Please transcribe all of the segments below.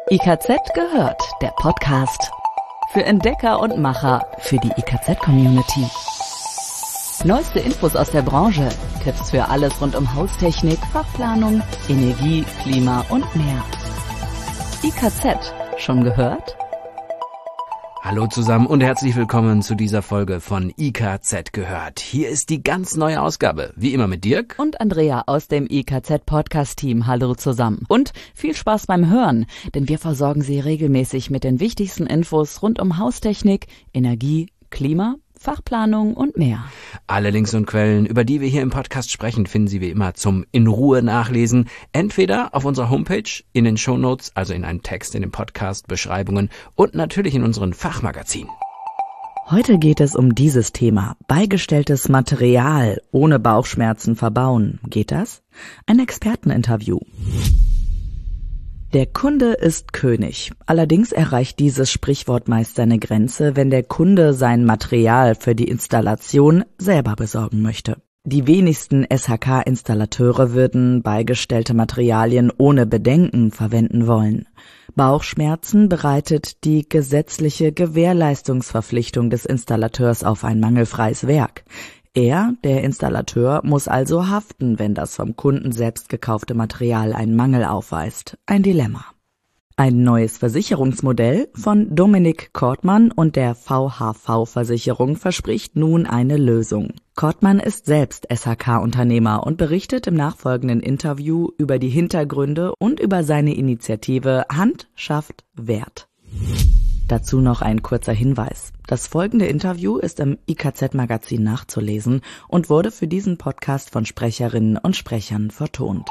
IKZ gehört, der Podcast. Für Entdecker und Macher, für die IKZ-Community. Neueste Infos aus der Branche, Tipps für alles rund um Haustechnik, Fachplanung, Energie, Klima und mehr. IKZ, schon gehört? Hallo zusammen und herzlich willkommen zu dieser Folge von IKZ gehört. Hier ist die ganz neue Ausgabe, wie immer mit Dirk und Andrea aus dem IKZ-Podcast-Team. Hallo zusammen und viel Spaß beim Hören, denn wir versorgen Sie regelmäßig mit den wichtigsten Infos rund um Haustechnik, Energie, Klima, Fachplanung und mehr. Alle Links und Quellen, über die wir hier im Podcast sprechen, finden Sie wie immer zum in Ruhe nachlesen. Entweder auf unserer Homepage, in den Shownotes, also in einem Text in den Podcast-Beschreibungen und natürlich in unseren Fachmagazinen. Heute geht es um dieses Thema. Beigestelltes Material ohne Bauchschmerzen verbauen. Geht das? Ein Experteninterview. Der Kunde ist König. Allerdings erreicht dieses Sprichwort meist seine Grenze, wenn der Kunde sein Material für die Installation selber besorgen möchte. Die wenigsten SHK-Installateure würden beigestellte Materialien ohne Bedenken verwenden wollen. Bauchschmerzen bereitet die gesetzliche Gewährleistungsverpflichtung des Installateurs auf ein mangelfreies Werk. Er, der Installateur, muss also haften, wenn das vom Kunden selbst gekaufte Material einen Mangel aufweist. Ein Dilemma. Ein neues Versicherungsmodell von Dominik Kortmann und der VHV-Versicherung verspricht nun eine Lösung. Kortmann ist selbst SHK-Unternehmer und berichtet im nachfolgenden Interview über die Hintergründe und über seine Initiative Hand schafft Wert. Dazu noch ein kurzer Hinweis. Das folgende Interview ist im IKZ-Magazin nachzulesen und wurde für diesen Podcast von Sprecherinnen und Sprechern vertont.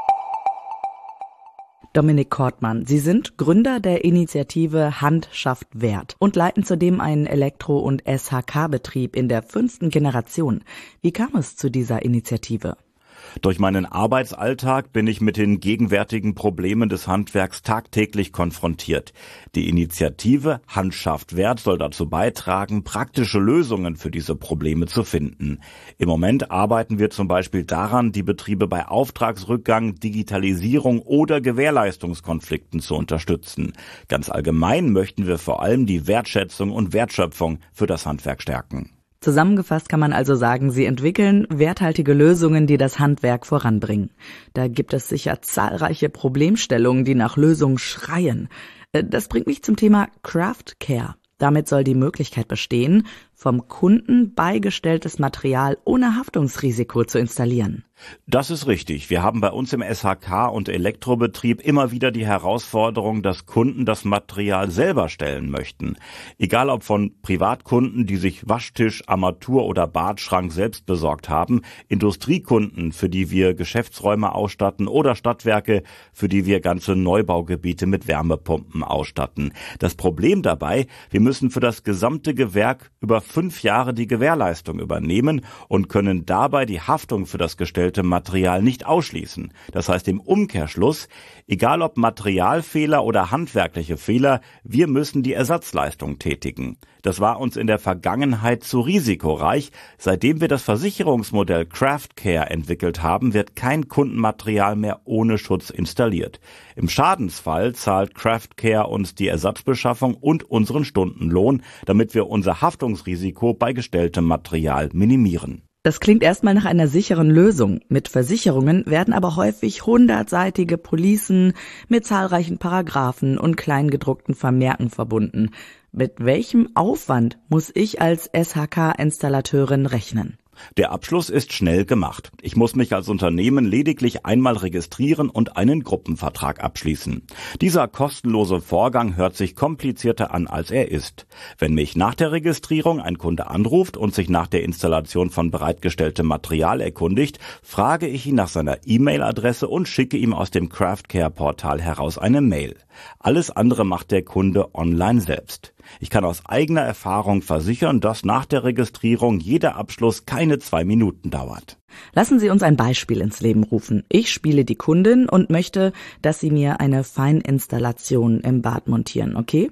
Dominik Kortmann, Sie sind Gründer der Initiative Hand schafft Wert und leiten zudem einen Elektro- und SHK-Betrieb in der 5. Generation. Wie kam es zu dieser Initiative? Durch meinen Arbeitsalltag bin ich mit den gegenwärtigen Problemen des Handwerks tagtäglich konfrontiert. Die Initiative Hand schafft Wert soll dazu beitragen, praktische Lösungen für diese Probleme zu finden. Im Moment arbeiten wir zum Beispiel daran, die Betriebe bei Auftragsrückgang, Digitalisierung oder Gewährleistungskonflikten zu unterstützen. Ganz allgemein möchten wir vor allem die Wertschätzung und Wertschöpfung für das Handwerk stärken. Zusammengefasst kann man also sagen, Sie entwickeln werthaltige Lösungen, die das Handwerk voranbringen. Da gibt es sicher zahlreiche Problemstellungen, die nach Lösungen schreien. Das bringt mich zum Thema Craft Care. Damit soll die Möglichkeit bestehen, vom Kunden beigestelltes Material ohne Haftungsrisiko zu installieren. Das ist richtig. Wir haben bei uns im SHK- und Elektrobetrieb immer wieder die Herausforderung, dass Kunden das Material selber stellen möchten. Egal ob von Privatkunden, die sich Waschtisch, Armatur oder Badschrank selbst besorgt haben, Industriekunden, für die wir Geschäftsräume ausstatten oder Stadtwerke, für die wir ganze Neubaugebiete mit Wärmepumpen ausstatten. Das Problem dabei, wir müssen für das gesamte Gewerk über 5 Jahre die Gewährleistung übernehmen und können dabei die Haftung für das gestellte Material nicht ausschließen. Das heißt im Umkehrschluss, egal ob Materialfehler oder handwerkliche Fehler, wir müssen die Ersatzleistung tätigen. Das war uns in der Vergangenheit zu risikoreich. Seitdem wir das Versicherungsmodell Craft Care entwickelt haben, wird kein Kundenmaterial mehr ohne Schutz installiert. Im Schadensfall zahlt Craft Care uns die Ersatzbeschaffung und unseren Stundenlohn, damit wir unser Haftungsrisiko bei gestelltem Material minimieren. Das klingt erstmal nach einer sicheren Lösung. Mit Versicherungen werden aber häufig 100-seitige Policen mit zahlreichen Paragraphen und kleingedruckten Vermerken verbunden. Mit welchem Aufwand muss ich als SHK-Installateurin rechnen? Der Abschluss ist schnell gemacht. Ich muss mich als Unternehmen lediglich einmal registrieren und einen Gruppenvertrag abschließen. Dieser kostenlose Vorgang hört sich komplizierter an, als er ist. Wenn mich nach der Registrierung ein Kunde anruft und sich nach der Installation von bereitgestelltem Material erkundigt, frage ich ihn nach seiner E-Mail-Adresse und schicke ihm aus dem Craft Care Portal heraus eine Mail. Alles andere macht der Kunde online selbst. Ich kann aus eigener Erfahrung versichern, dass nach der Registrierung jeder Abschluss keine 2 Minuten dauert. Lassen Sie uns ein Beispiel ins Leben rufen. Ich spiele die Kundin und möchte, dass Sie mir eine Feininstallation im Bad montieren, okay?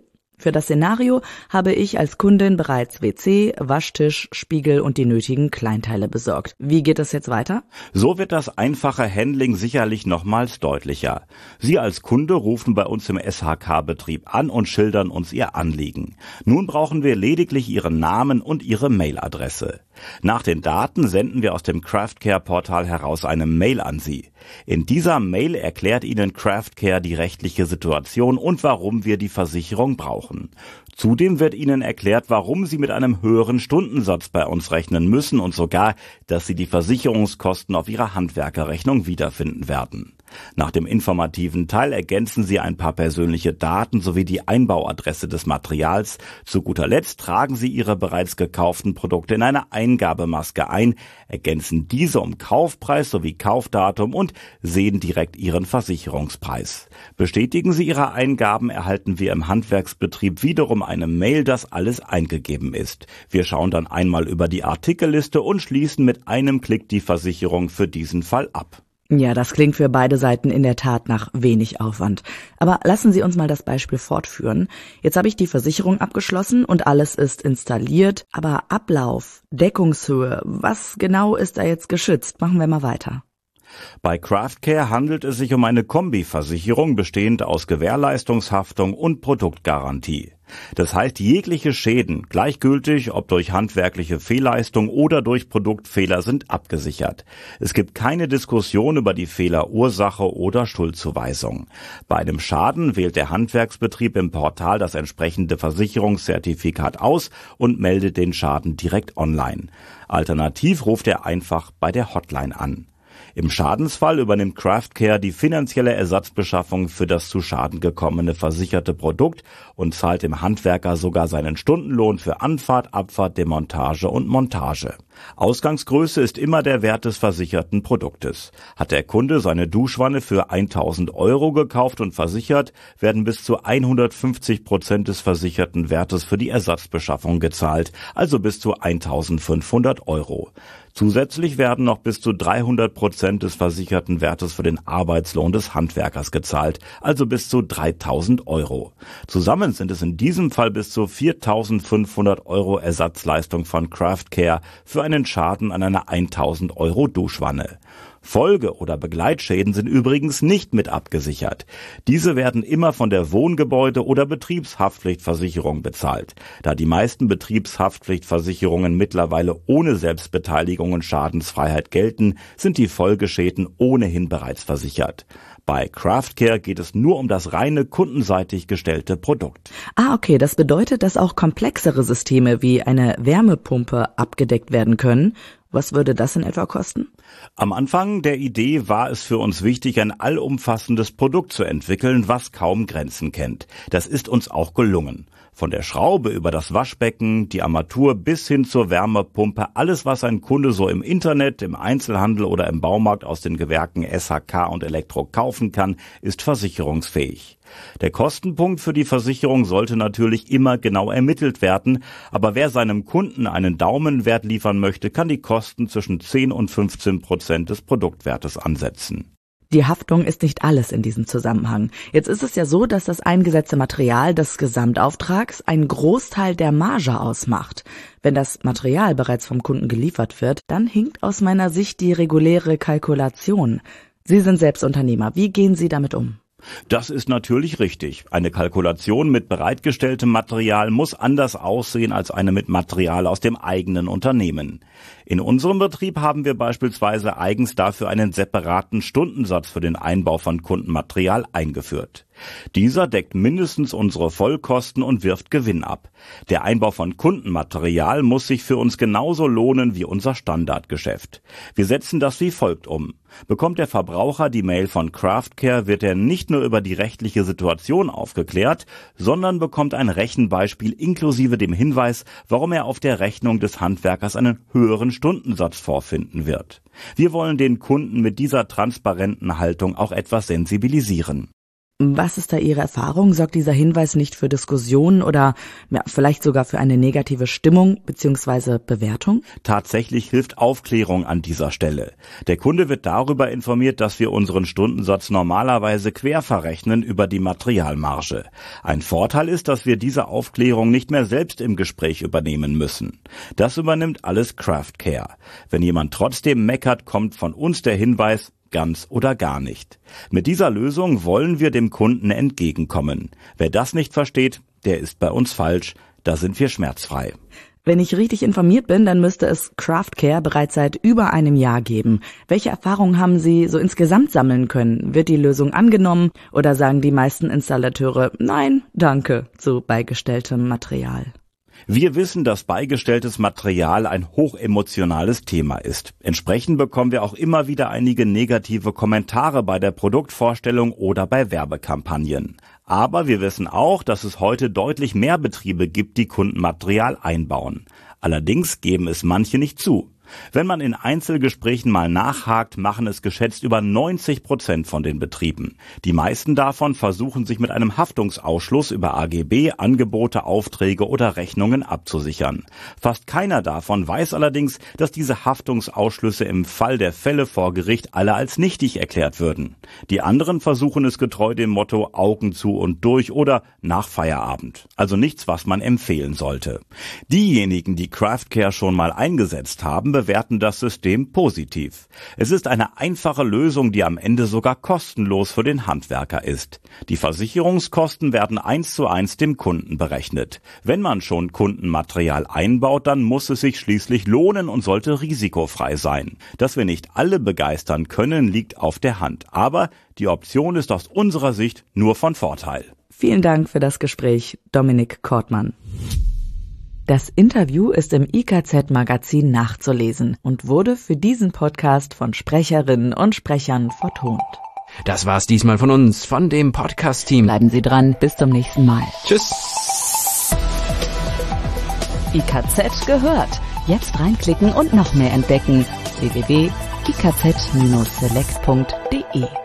Für das Szenario habe ich als Kundin bereits WC, Waschtisch, Spiegel und die nötigen Kleinteile besorgt. Wie geht es jetzt weiter? So wird das einfache Handling sicherlich nochmals deutlicher. Sie als Kunde rufen bei uns im SHK-Betrieb an und schildern uns Ihr Anliegen. Nun brauchen wir lediglich Ihren Namen und Ihre Mailadresse. Nach den Daten senden wir aus dem Craftcare-Portal heraus eine Mail an Sie. In dieser Mail erklärt Ihnen Craftcare die rechtliche Situation und warum wir die Versicherung brauchen. Zudem wird Ihnen erklärt, warum Sie mit einem höheren Stundensatz bei uns rechnen müssen und sogar, dass Sie die Versicherungskosten auf Ihrer Handwerkerrechnung wiederfinden werden. Nach dem informativen Teil ergänzen Sie ein paar persönliche Daten sowie die Einbauadresse des Materials. Zu guter Letzt tragen Sie Ihre bereits gekauften Produkte in eine Eingabemaske ein, ergänzen diese um Kaufpreis sowie Kaufdatum und sehen direkt Ihren Versicherungspreis. Bestätigen Sie Ihre Eingaben, erhalten wir im Handwerksbetrieb wiederum eine Mail, dass alles eingegeben ist. Wir schauen dann einmal über die Artikelliste und schließen mit einem Klick die Versicherung für diesen Fall ab. Ja, das klingt für beide Seiten in der Tat nach wenig Aufwand. Aber lassen Sie uns mal das Beispiel fortführen. Jetzt habe ich die Versicherung abgeschlossen und alles ist installiert. Aber Ablauf, Deckungshöhe, was genau ist da jetzt geschützt? Machen wir mal weiter. Bei Craftcare handelt es sich um eine Kombiversicherung bestehend aus Gewährleistungshaftung und Produktgarantie. Das heißt, jegliche Schäden, gleichgültig ob durch handwerkliche Fehlleistung oder durch Produktfehler, sind abgesichert. Es gibt keine Diskussion über die Fehlerursache oder Schuldzuweisung. Bei einem Schaden wählt der Handwerksbetrieb im Portal das entsprechende Versicherungszertifikat aus und meldet den Schaden direkt online. Alternativ ruft er einfach bei der Hotline an. Im Schadensfall übernimmt Craftcare die finanzielle Ersatzbeschaffung für das zu Schaden gekommene versicherte Produkt und zahlt dem Handwerker sogar seinen Stundenlohn für Anfahrt, Abfahrt, Demontage und Montage. Ausgangsgröße ist immer der Wert des versicherten Produktes. Hat der Kunde seine Duschwanne für 1.000 € gekauft und versichert, werden bis zu 150% des versicherten Wertes für die Ersatzbeschaffung gezahlt, also bis zu 1.500 €. Zusätzlich werden noch bis zu 300% des versicherten Wertes für den Arbeitslohn des Handwerkers gezahlt, also bis zu 3.000 €. Zusammen sind es in diesem Fall bis zu 4.500 € Ersatzleistung von Craftcare für einen Schaden an einer 1.000 € Duschwanne. Folge- oder Begleitschäden sind übrigens nicht mit abgesichert. Diese werden immer von der Wohngebäude- oder Betriebshaftpflichtversicherung bezahlt. Da die meisten Betriebshaftpflichtversicherungen mittlerweile ohne Selbstbeteiligung und Schadensfreiheit gelten, sind die Folgeschäden ohnehin bereits versichert. Bei Craftcare geht es nur um das reine kundenseitig gestellte Produkt. Okay, das bedeutet, dass auch komplexere Systeme wie eine Wärmepumpe abgedeckt werden können. Was würde das in etwa kosten? Am Anfang der Idee war es für uns wichtig, ein allumfassendes Produkt zu entwickeln, was kaum Grenzen kennt. Das ist uns auch gelungen. Von der Schraube über das Waschbecken, die Armatur bis hin zur Wärmepumpe, alles, was ein Kunde so im Internet, im Einzelhandel oder im Baumarkt aus den Gewerken SHK und Elektro kaufen kann, ist versicherungsfähig. Der Kostenpunkt für die Versicherung sollte natürlich immer genau ermittelt werden, aber wer seinem Kunden einen Daumenwert liefern möchte, kann die Kosten zwischen 10 und 15% des Produktwertes ansetzen. Die Haftung ist nicht alles in diesem Zusammenhang. Jetzt ist es ja so, dass das eingesetzte Material des Gesamtauftrags einen Großteil der Marge ausmacht. Wenn das Material bereits vom Kunden geliefert wird, dann hinkt aus meiner Sicht die reguläre Kalkulation. Sie sind selbst Unternehmer. Wie gehen Sie damit um? Das ist natürlich richtig. Eine Kalkulation mit bereitgestelltem Material muss anders aussehen als eine mit Material aus dem eigenen Unternehmen. In unserem Betrieb haben wir beispielsweise eigens dafür einen separaten Stundensatz für den Einbau von Kundenmaterial eingeführt. Dieser deckt mindestens unsere Vollkosten und wirft Gewinn ab. Der Einbau von Kundenmaterial muss sich für uns genauso lohnen wie unser Standardgeschäft. Wir setzen das wie folgt um. Bekommt der Verbraucher die Mail von Craftcare, wird er nicht nur über die rechtliche Situation aufgeklärt, sondern bekommt ein Rechenbeispiel inklusive dem Hinweis, warum er auf der Rechnung des Handwerkers einen höheren Stundensatz vorfinden wird. Wir wollen den Kunden mit dieser transparenten Haltung auch etwas sensibilisieren. Was ist da Ihre Erfahrung? Sorgt dieser Hinweis nicht für Diskussionen oder vielleicht sogar für eine negative Stimmung bzw. Bewertung? Tatsächlich hilft Aufklärung an dieser Stelle. Der Kunde wird darüber informiert, dass wir unseren Stundensatz normalerweise quer verrechnen über die Materialmarge. Ein Vorteil ist, dass wir diese Aufklärung nicht mehr selbst im Gespräch übernehmen müssen. Das übernimmt alles Craftcare. Wenn jemand trotzdem meckert, kommt von uns der Hinweis: ganz oder gar nicht. Mit dieser Lösung wollen wir dem Kunden entgegenkommen. Wer das nicht versteht, der ist bei uns falsch. Da sind wir schmerzfrei. Wenn ich richtig informiert bin, dann müsste es Craftcare bereits seit über einem Jahr geben. Welche Erfahrungen haben Sie so insgesamt sammeln können? Wird die Lösung angenommen oder sagen die meisten Installateure Nein, danke zu beigestelltem Material? Wir wissen, dass beigestelltes Material ein hochemotionales Thema ist. Entsprechend bekommen wir auch immer wieder einige negative Kommentare bei der Produktvorstellung oder bei Werbekampagnen. Aber wir wissen auch, dass es heute deutlich mehr Betriebe gibt, die Kundenmaterial einbauen. Allerdings geben es manche nicht zu. Wenn man in Einzelgesprächen mal nachhakt, machen es geschätzt über 90% von den Betrieben. Die meisten davon versuchen sich mit einem Haftungsausschluss über AGB, Angebote, Aufträge oder Rechnungen abzusichern. Fast keiner davon weiß allerdings, dass diese Haftungsausschlüsse im Fall der Fälle vor Gericht alle als nichtig erklärt würden. Die anderen versuchen es getreu dem Motto Augen zu und durch oder nach Feierabend. Also nichts, was man empfehlen sollte. Diejenigen, die Craftcare schon mal eingesetzt haben, bewerten das System positiv. Es ist eine einfache Lösung, die am Ende sogar kostenlos für den Handwerker ist. Die Versicherungskosten werden 1:1 dem Kunden berechnet. Wenn man schon Kundenmaterial einbaut, dann muss es sich schließlich lohnen und sollte risikofrei sein. Dass wir nicht alle begeistern können, liegt auf der Hand. Aber die Option ist aus unserer Sicht nur von Vorteil. Vielen Dank für das Gespräch, Dominik Kortmann. Das Interview ist im IKZ-Magazin nachzulesen und wurde für diesen Podcast von Sprecherinnen und Sprechern vertont. Das war's diesmal von uns, von dem Podcast-Team. Bleiben Sie dran, bis zum nächsten Mal. Tschüss. IKZ gehört. Jetzt reinklicken und noch mehr entdecken. www.ikz-select.de